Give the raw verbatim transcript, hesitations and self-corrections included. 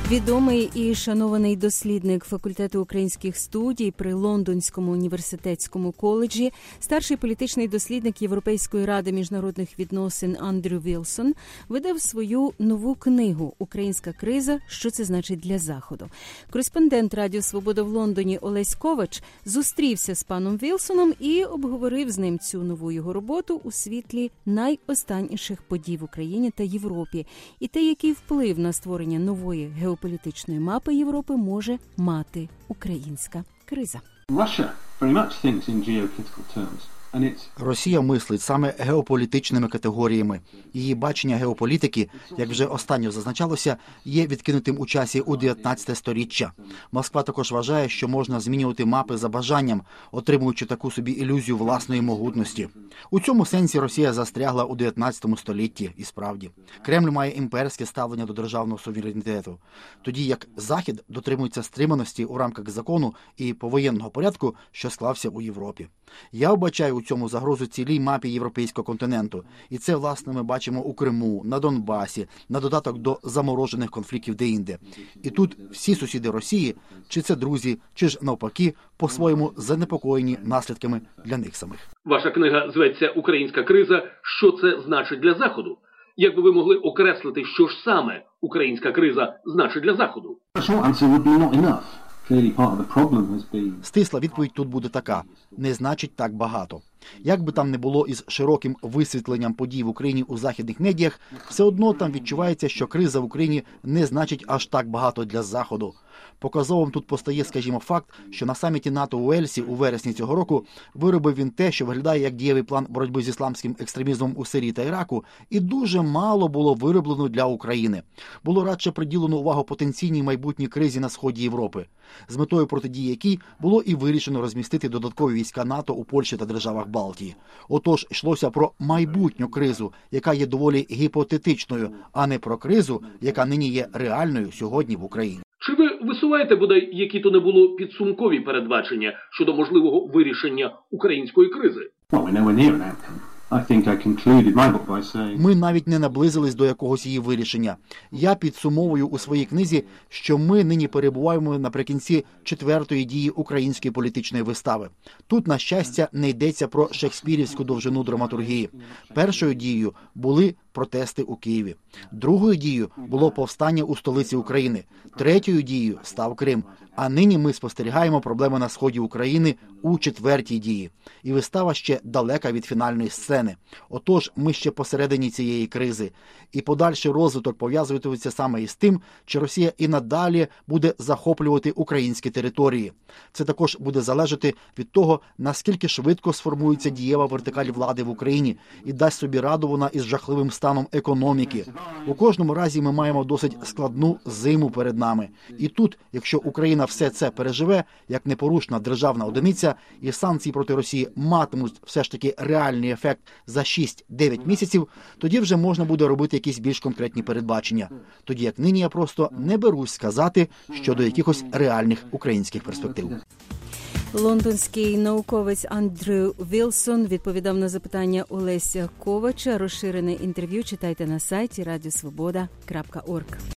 Відомий і шанований дослідник факультету українських студій при Лондонському університетському коледжі, старший політичний дослідник Європейської ради міжнародних відносин Андрю Вілсон видав свою нову книгу «Українська криза. Що це значить для Заходу?». Кореспондент Радіо Свобода в Лондоні Олесь Ковач зустрівся з паном Вілсоном і обговорив з ним цю нову його роботу у світлі найостанніших подій в Україні та Європі і те, який вплив на створення нової геополітичної політичної мапи Європи може мати українська криза. Росія мислить саме геополітичними категоріями. Її бачення геополітики, як вже останньо зазначалося, є відкинутим у часі у дев'ятнадцяте сторіччя. Москва також вважає, що можна змінювати мапи за бажанням, отримуючи таку собі ілюзію власної могутності. У цьому сенсі Росія застрягла у дев'ятнадцятому столітті, і справді. Кремль має імперське ставлення до державного суверенітету, тоді як Захід дотримується стриманості у рамках закону і повоєнного порядку, що склався у Європі. Я вбачаю у цьому загрозу цілій мапі європейського континенту. І це, власне, ми бачимо у Криму, на Донбасі, на додаток до заморожених конфліктів деінде. І тут всі сусіди Росії, чи це друзі, чи ж навпаки, по-своєму занепокоєні наслідками для них самих. Ваша книга зветься «Українська криза. Що це значить для Заходу?». Як би ви могли окреслити, що ж саме українська криза значить для Заходу? Стисла відповідь тут буде така – не значить так багато. Як би там не було із широким висвітленням подій в Україні у західних медіях, все одно там відчувається, що криза в Україні не значить аж так багато для Заходу. Показовим тут постає, скажімо, факт, що на саміті НАТО у Ельсі у вересні цього року виробив він те, що виглядає як дієвий план боротьби з ісламським екстремізмом у Сирії та Іраку, і дуже мало було вироблено для України. Було радше приділено увагу потенційній майбутній кризі на сході Європи, з метою протидії якій було і вирішено розмістити додаткові війська НАТО у Польщі та державах Балтії. Отож, йшлося про майбутню кризу, яка є доволі гіпотетичною, а не про кризу, яка нині є реальною сьогодні в Україні. Чи ви висуваєте, бодай, які-то не було підсумкові передбачення щодо можливого вирішення української кризи? Ми навіть не наблизились до якогось її вирішення. Я підсумовую у своїй книзі, що ми нині перебуваємо наприкінці четвертої дії української політичної вистави. Тут, на щастя, не йдеться про шекспірівську довжину драматургії. Першою дією були протести у Києві. Другою дією було повстання у столиці України. Третьою дією став Крим. А нині ми спостерігаємо проблеми на сході України у четвертій дії. І вистава ще далека від фінальної сцени. Отож, ми ще посередині цієї кризи. І подальший розвиток пов'язується саме із тим, чи Росія і надалі буде захоплювати українські території. Це також буде залежати від того, наскільки швидко сформується дієва вертикаль влади в Україні і дасть собі раду вона із жахливим станом економіки. У кожному разі ми маємо досить складну зиму перед нами. І тут, якщо Україна все це переживе, як непорушна державна одиниця, і санкції проти Росії матимуть все ж таки реальний ефект за шість-дев'ять місяців, тоді вже можна буде робити якісь більш конкретні передбачення. Тоді як нині я просто не берусь сказати щодо якихось реальних українських перспектив. Лондонський науковець Андрю Вілсон відповідав на запитання Олеся Ковача. Розширене інтерв'ю читайте на сайті радіо свобода крапка орг.